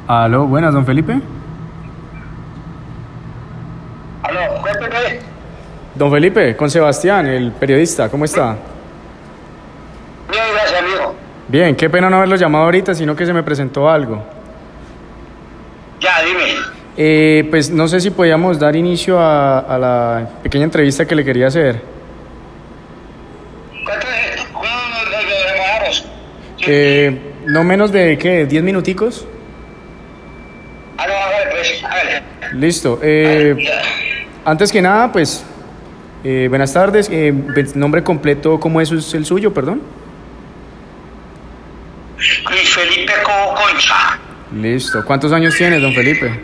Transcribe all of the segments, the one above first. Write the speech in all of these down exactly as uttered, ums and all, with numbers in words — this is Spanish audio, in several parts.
Aló, buenas, don Felipe. Aló, cuénteme. Don Felipe, con Sebastián, el periodista, ¿cómo está? Bien, gracias, amigo. Bien, qué pena no haberlo llamado ahorita, sino que se me presentó algo. Ya, dime. Eh, pues no sé si podíamos dar inicio a, a la pequeña entrevista que le quería hacer. Cuénteme, ¿cómo nos nos demoramos? Sí. Eh, no menos de, ¿qué? ¿diez minuticos? Ah, no, hágale, pues, hágale. Listo. Eh, Ya. antes que nada, pues, eh, buenas tardes. Eh, nombre completo, ¿cómo es el suyo, perdón? Luis Felipe Cobo Concha. Listo. ¿Cuántos años tienes, don Felipe?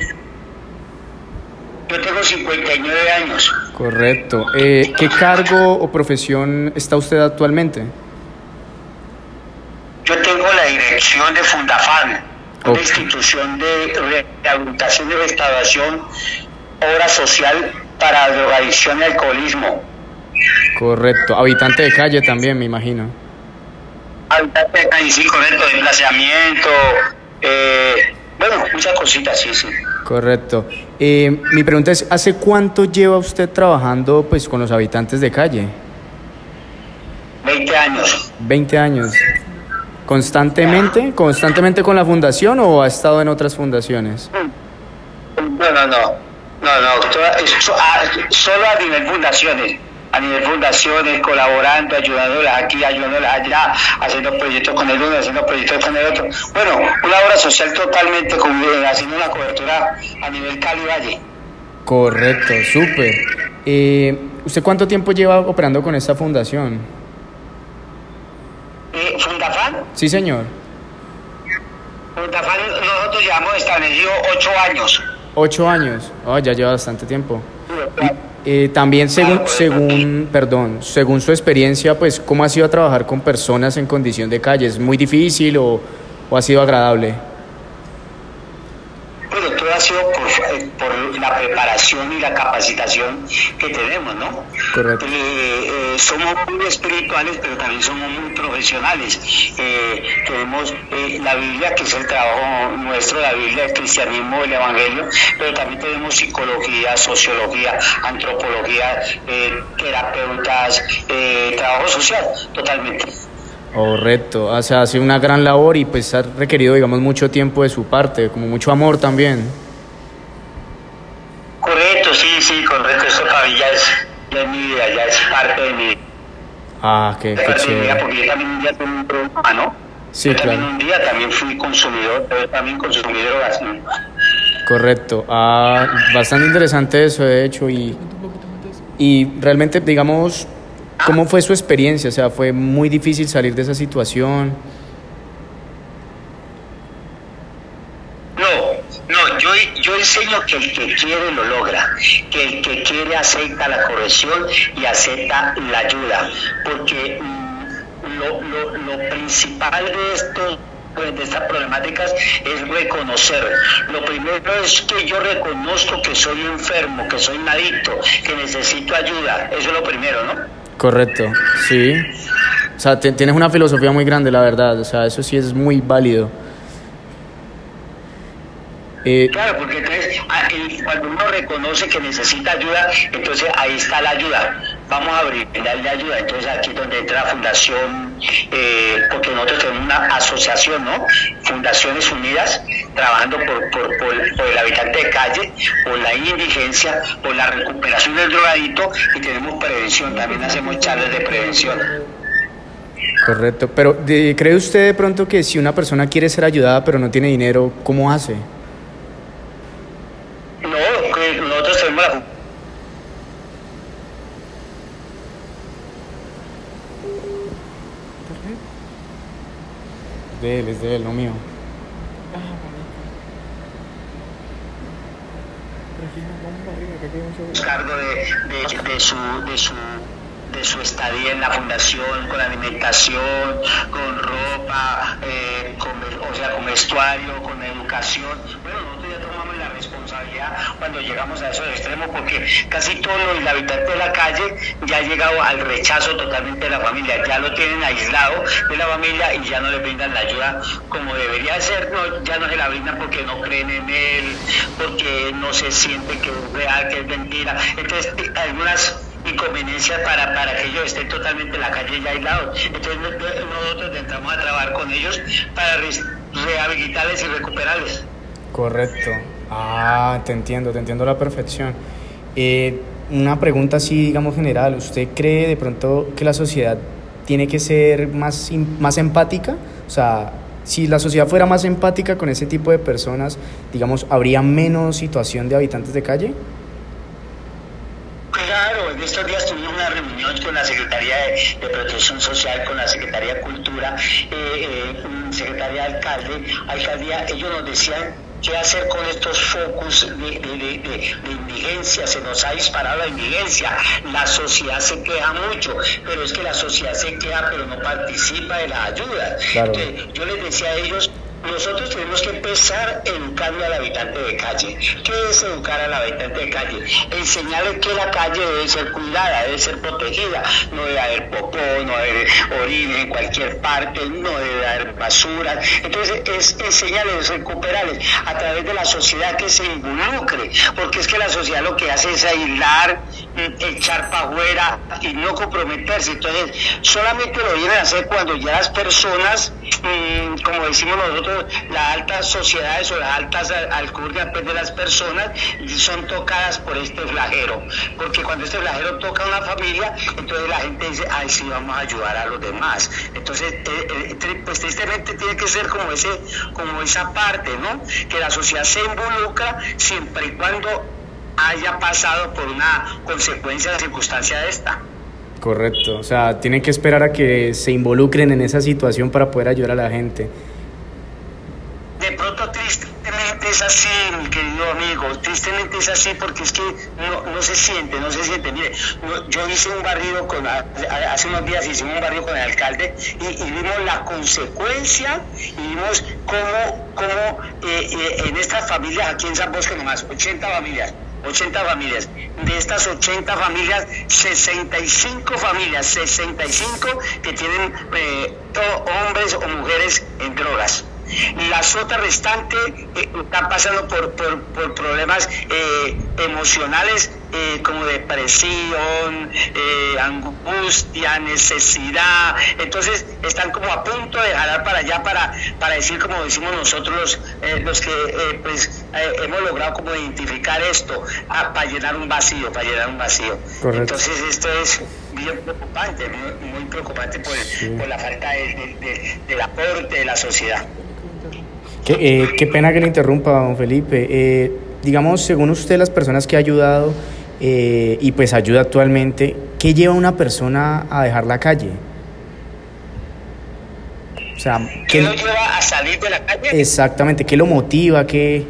Yo tengo cincuenta y nueve años. Correcto. Eh, ¿qué cargo o profesión está usted actualmente? Yo tengo la dirección de Fundafan, una Ok. institución de rehabilitación y restauración, obra social para drogadicción y alcoholismo. Correcto. Habitante de calle también, me imagino. Habitante de calle, sí, correcto, desplazamiento, eh, bueno, muchas cositas, sí, sí. Correcto. Eh, mi pregunta es, ¿hace cuánto lleva usted trabajando pues con los habitantes de calle? veinte años. veinte años. ¿Constantemente? ¿Constantemente con la fundación o ha estado en otras fundaciones? No, no, no, no, no, toda- so- a- solo a nivel fundaciones, a nivel fundaciones, colaborando, ayudándolas aquí, ayudándolas allá, haciendo proyectos con el uno, haciendo proyectos con el otro. Bueno, una obra social totalmente, con- eh, haciendo una cobertura a nivel Cali Valle. Correcto, súper. Eh, ¿usted cuánto tiempo lleva operando con esta fundación? Eh, Fundafan, Sí, señor. Fundafan, nosotros llevamos establecido ocho años. Ocho años. Oh, ya lleva bastante tiempo. Eh, también según, según, perdón, según su experiencia, pues, ¿cómo ha sido trabajar con personas en condición de calle? ¿Es muy difícil o, o ha sido agradable? Bueno, todo ha sido por, eh, por la preparación y la capacitación que tenemos, ¿no? Correcto. Eh, eh, somos muy espirituales, pero también somos muy profesionales. Eh, tenemos eh, la Biblia, que es el trabajo nuestro, la Biblia, el cristianismo, el evangelio, pero también tenemos psicología, sociología, antropología, eh, terapeutas, eh, trabajo social, totalmente. Correcto. O sea, hace una gran labor y pues ha requerido, digamos, mucho tiempo de su parte, como mucho amor también. Correcto, sí, sí, correcto. Esto para mí ya es, ya es mi vida, ya es parte de mi vida. Ah, qué, qué chévere. Porque yo también un día tuve un problema, ¿no? Sí, yo también claro. un día también fui consumidor, yo también consumí drogas, ¿no? Correcto. Ah, bastante interesante eso, de hecho, y, y realmente, digamos, ¿cómo fue su experiencia? O sea, ¿fue muy difícil salir de esa situación? No, no, yo, yo enseño que el que quiere lo logra, que el que quiere acepta la corrección y acepta la ayuda, porque mm, lo, lo, lo principal de esto, pues, de estas problemáticas es reconocer. Lo primero es que yo reconozco que soy enfermo, que soy un adicto, que necesito ayuda, eso es lo primero, ¿no? Correcto, sí. O sea, te- tienes una filosofía muy grande, la verdad. O sea, eso sí es muy válido. Eh, Claro, porque entonces a- el- cuando uno reconoce que necesita ayuda, entonces ahí está la ayuda. Vamos a brindarle ayuda. Entonces aquí es donde entra la fundación, eh, porque nosotros tenemos una asociación, ¿no? Fundaciones Unidas, trabajando por, por, por, por el habitante de calle, por la indigencia, por la recuperación del drogadito, y tenemos prevención, también hacemos charlas de prevención. correcto. Pero, de- ¿cree usted de pronto que si una persona quiere ser ayudada pero no tiene dinero, cómo hace? No, que nosotros tenemos la De él, es de él, no mío. cargo de, de, de su, de su de su estadía en la fundación, con alimentación, con ropa, eh, con, o sea, con vestuario, con educación. Bueno, nosotros ya tomamos la responsabilidad cuando llegamos a esos extremos, porque casi todo el habitante de la calle ya ha llegado al rechazo totalmente de la familia, ya lo tienen aislado de la familia y ya no le brindan la ayuda como debería ser, no, ya no se la brindan porque no creen en él, porque no se sienten que es real, que es mentira. Entonces, algunas inconveniencias para, para que ellos estén totalmente en la calle ya aislados. Entonces nosotros entramos a trabajar con ellos para re rehabilitarles y recuperarles. Correcto. Ah, te entiendo, te entiendo a la perfección. Eh, una pregunta así, digamos, general. ¿Usted cree de pronto que la sociedad tiene que ser más, más empática? O sea, si la sociedad fuera más empática con ese tipo de personas, digamos, ¿habría menos situación de habitantes de calle? Claro, en estos días tuvimos una reunión con la Secretaría de, de Protección Social, con la Secretaría de Cultura, eh, eh, Secretaría de Alcalde, Alcaldía. Ellos nos decían qué hacer con estos focos de, de, de, de, de indigencia. Se nos ha disparado la indigencia, la sociedad se queja mucho, pero es que la sociedad se queja pero no participa de la ayuda. Claro. Entonces, yo les decía a ellos, nosotros tenemos que empezar educando al habitante de calle. ¿Qué es educar al habitante de calle? Enseñarle que la calle debe ser cuidada, debe ser protegida. No debe haber popó, no debe haber orines en cualquier parte, no debe haber basura. Entonces es enseñarles, recuperarles a través de la sociedad que se involucre, porque es que la sociedad lo que hace es aislar, echar para afuera y no comprometerse. Entonces solamente lo vienen a hacer cuando ya las personas, como decimos nosotros, las altas sociedades o las altas alcurnias pues, de las personas son tocadas por este flagelo, porque cuando este flagelo toca a una familia, entonces la gente dice, ay, sí, vamos a ayudar a los demás. Entonces, eh, eh, pues tristemente tiene que ser como ese, como esa parte, ¿no? Que la sociedad se involucra siempre y cuando haya pasado por una consecuencia, circunstancia de esta. Correcto, o sea, tienen que esperar a que se involucren en esa situación para poder ayudar a la gente. De pronto tristemente es así, mi querido amigo, tristemente es así porque es que no, no se siente, no se siente. Mire, no, yo hice un barrido con, hace unos días hicimos un barrido con el alcalde y, y vimos la consecuencia y vimos cómo, cómo eh, eh, en estas familias, aquí en San Bosque nomás, ochenta familias, ochenta familias, de estas ochenta familias, sesenta y cinco familias, sesenta y cinco que tienen eh, hombres o mujeres en drogas. Las otras restantes eh, están pasando por, por, por problemas eh, emocionales eh, como depresión, eh, angustia, necesidad. Entonces están como a punto de jalar para allá para, para decir, como decimos nosotros los, eh, los que eh, pues eh, hemos logrado como identificar esto, ah, para llenar un vacío, para llenar un vacío. Correcto. Entonces esto es bien preocupante, muy, muy preocupante por, sí. por la falta de, de, de, del aporte de la sociedad. Qué, eh, qué pena que le interrumpa, don Felipe. Eh, digamos, según usted, las personas que ha ayudado eh, y pues ayuda actualmente, ¿qué lleva a una persona a dejar la calle? O sea, ¿qué, ¿Qué lo lleva a salir de la calle? Exactamente, ¿qué lo motiva? ¿Qué...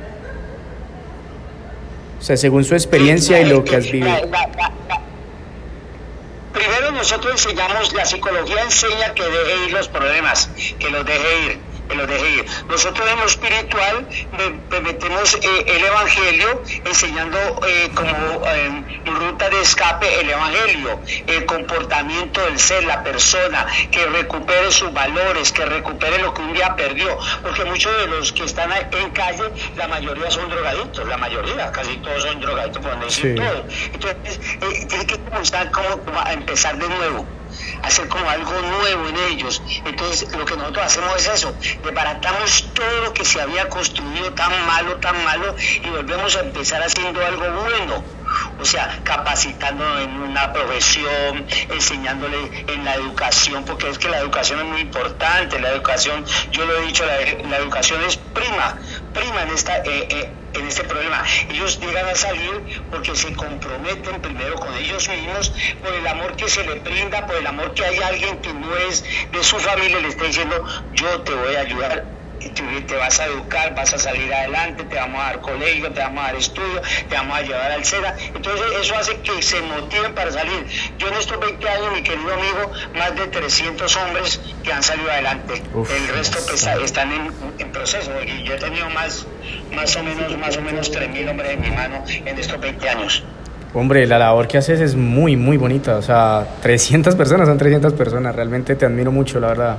O sea, según su experiencia y lo que has vivido. La, la, la, la. Primero nosotros enseñamos, la psicología enseña que deje ir los problemas, que los deje ir. Que los deje ir. Nosotros en lo espiritual me, me metemos eh, el evangelio enseñando eh, como eh, ruta de escape el evangelio, el comportamiento del ser, la persona, que recupere sus valores, que recupere lo que un día perdió, porque muchos de los que están en calle, la mayoría son drogadictos, la mayoría, casi todos son drogadictos, por no decir sí. todos. Entonces eh, tiene que comenzar como, como a empezar de nuevo, hacer como algo nuevo en ellos. Entonces lo que nosotros hacemos es eso, desbaratamos todo lo que se había construido tan malo, tan malo y volvemos a empezar haciendo algo bueno, o sea, capacitándonos en una profesión, enseñándole en la educación, porque es que la educación es muy importante, la educación, yo lo he dicho, la, la educación es prima, prima en esta... Eh, eh, en este problema. Ellos llegan a salir porque se comprometen primero con ellos mismos, por el amor que se les brinda, por el amor que hay alguien que no es de su familia, le está diciendo, yo te voy a ayudar te, te vas a educar, vas a salir adelante, te vamos a dar colegio, te vamos a dar estudio, te vamos a llevar al SEDA. Entonces eso hace que se motiven para salir. Yo en estos veinte años, mi querido amigo, más de trescientos hombres que han salido adelante. Uf, el resto pues, están en, en proceso. Y yo he tenido más, más o menos, más o menos tres mil hombres en mi mano en estos veinte años. Hombre, la labor que haces es muy, muy bonita. O sea, trescientas personas son trescientas personas. Realmente te admiro mucho, la verdad.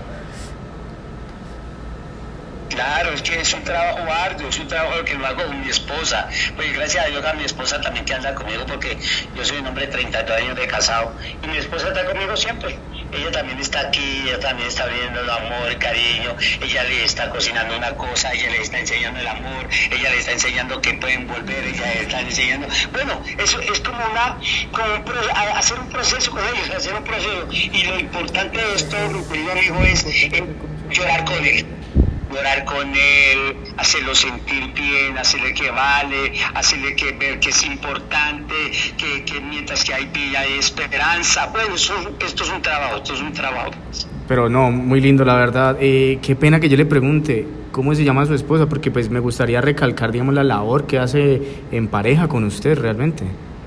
Claro, es que es un trabajo arduo, es un trabajo que lo hago con mi esposa. Pues gracias a Dios a mi esposa también que anda conmigo, porque yo soy un hombre de treinta y dos años de casado y mi esposa está conmigo siempre. Ella también está aquí, ella también está viendo el amor, el cariño, ella le está cocinando una cosa, ella le está enseñando el amor, ella le está enseñando que pueden volver, ella le está enseñando. Bueno, eso es como una, como un pro, hacer un proceso con ellos, hacer un proceso. Y lo importante de esto, mi querido amigo, es eh, llorar con él. Llorar con él, hacerlo sentir bien, hacerle que vale, hacerle que ver que es importante, que, que mientras que hay vida hay esperanza. Bueno, eso, esto es un trabajo, esto es un trabajo. Pero no, muy lindo la verdad. Eh, qué pena que yo le pregunte cómo se llama su esposa, porque pues me gustaría recalcar, digamos, la labor que hace en pareja con usted realmente.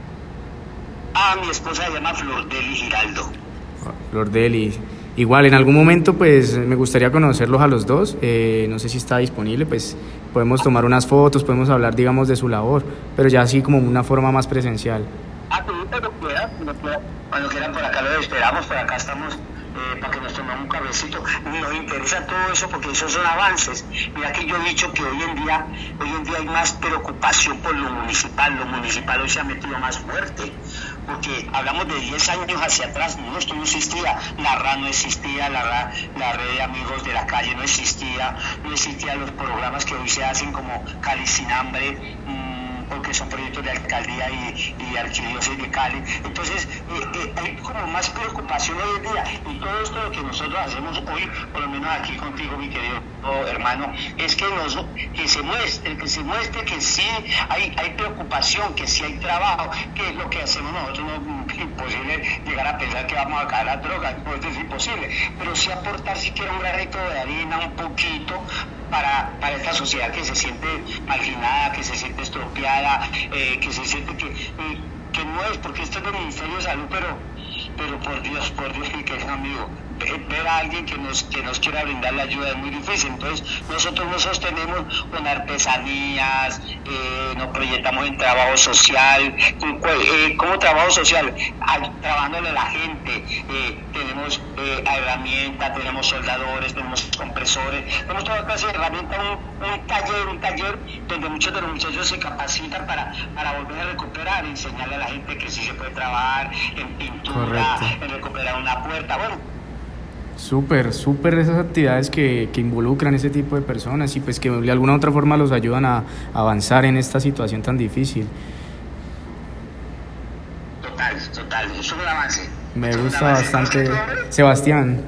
Ah, mi esposa se llama Flor Deli Giraldo. Flor Deli. Igual, en algún momento, pues, me gustaría conocerlos a los dos. Eh, no sé si está disponible, pues, podemos tomar unas fotos, podemos hablar, digamos, de su labor, pero ya así como una forma más presencial. Ah, cuando quieran, cuando quieran, por acá lo esperamos, por acá estamos, eh, para que nos tomemos un cabecito. Nos interesa todo eso porque esos son avances. Mira que yo he dicho que hoy en día, hoy en día hay más preocupación por lo municipal. Lo municipal hoy se ha metido más fuerte. Porque hablamos de diez años hacia atrás, no, esto no existía, la R A no existía, la, R A, la red de amigos de la calle no existía, no existían los programas que hoy se hacen como Cali sin hambre, mmm, porque son proyectos de alcaldía y, y arquidiócesis de Cali. Entonces eh, eh, hay como más preocupación hoy en día, y todo esto lo que nosotros hacemos hoy, por lo menos aquí contigo, mi querido hermano, es que, nos, que se muestre, que se muestre que sí hay, hay preocupación, que sí hay trabajo, que es lo que hacemos nosotros. No es imposible llegar a pensar que vamos a acabar la droga, pues es imposible, pero sí aportar siquiera un granito de harina, un poquito, para, para esta sociedad que se siente marginada, que se siente estropeada, eh, que se siente que, eh, que no es, porque esto es del Ministerio de Salud, pero, pero por Dios, por Dios, mi querido amigo, ver a alguien que nos, que nos quiera brindar la ayuda es muy difícil. Entonces nosotros nos sostenemos con artesanías, eh, nos proyectamos en trabajo social. Eh, ¿Cómo trabajo social? Trabajándole a la gente. Eh, tenemos eh, herramientas, tenemos soldadores, tenemos compresores, tenemos toda clase de herramientas, un, un taller, un taller donde muchos de los muchachos se capacitan para, para volver a recuperar, enseñarle a la gente que sí se puede trabajar en pintura, correcto, en recuperar una puerta. Bueno, Súper, súper esas actividades que, que involucran ese tipo de personas y pues que de alguna u otra forma los ayudan a, a avanzar en esta situación tan difícil. Total, total, eso es un avance. Me gusta bastante. Sebastián.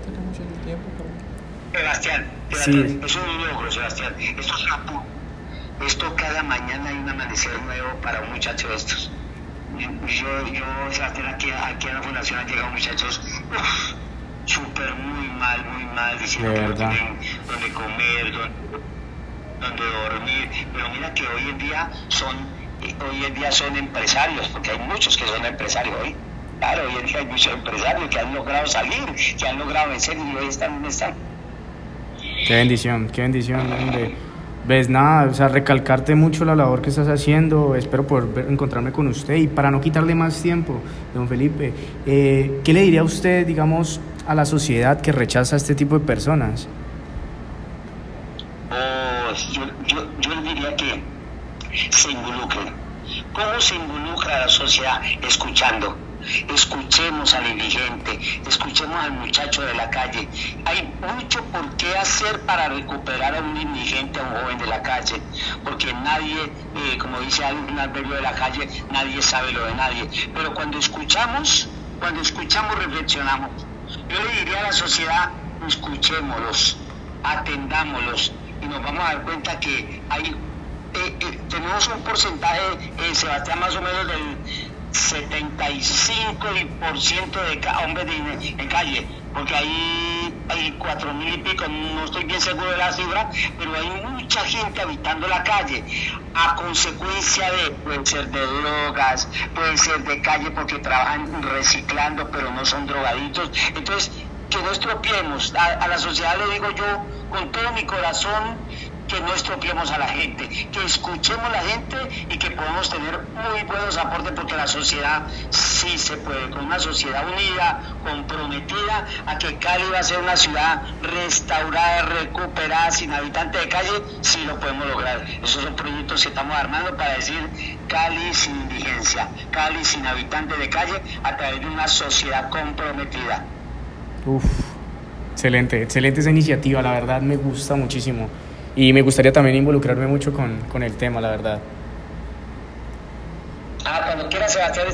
Sebastián, sí. Es un logro, Sebastián. Esto es una, esto cada mañana hay un amanecer nuevo para un muchacho de estos. Yo, yo, Sebastián, aquí, aquí en la fundación han llegado muchachos uf, súper muy mal, muy mal, diciendo que no tienen donde comer, donde, donde dormir. Pero mira que hoy en día son, hoy en día son empresarios, porque hay muchos que son empresarios hoy. Claro, hoy en día hay muchos empresarios que han logrado salir, que han logrado vencer y hoy están donde están. Qué bendición, qué bendición, hombre. Ves, nada, o sea, recalcarte mucho la labor que estás haciendo. Espero poder ver, encontrarme con usted. Y para no quitarle más tiempo, don Felipe, eh, ¿qué le diría a usted, digamos, a la sociedad que rechaza a este tipo de personas? Oh, yo, yo, yo le diría que se involucren. ¿Cómo se involucra la sociedad? Escuchando. Escuchemos al indigente, escuchemos al muchacho de la calle. Hay mucho por qué hacer para recuperar a un indigente, a un joven de la calle, porque nadie, eh, como dice un adverbio de la calle, nadie sabe lo de nadie. Pero cuando escuchamos, cuando escuchamos reflexionamos. Yo le diría a la sociedad, escuchémoslos, atendámoslos, y nos vamos a dar cuenta que hay, eh, eh, tenemos un porcentaje, eh, Sebastián, más o menos del setenta y cinco por ciento de hombres de, de calle, porque ahí hay cuatro mil y pico, no estoy bien seguro de la cifra, pero hay mucha gente habitando la calle a consecuencia de, puede ser de drogas, puede ser de calle porque trabajan reciclando pero no son drogadictos. Entonces, que no estropeemos, a, a la sociedad le digo yo con todo mi corazón, que no estropeemos a la gente, que escuchemos a la gente y que podamos tener muy buenos aportes, porque la sociedad sí se puede, con una sociedad unida, comprometida a que Cali va a ser una ciudad restaurada, recuperada, sin habitantes de calle, sí lo podemos lograr. Esos son proyectos que estamos armando para decir Cali sin indigencia, Cali sin habitantes de calle, a través de una sociedad comprometida. Uf, excelente, excelente esa iniciativa, la verdad me gusta muchísimo. Y me gustaría también involucrarme mucho con, con el tema, la verdad. Ah, cuando quiera, Sebastián.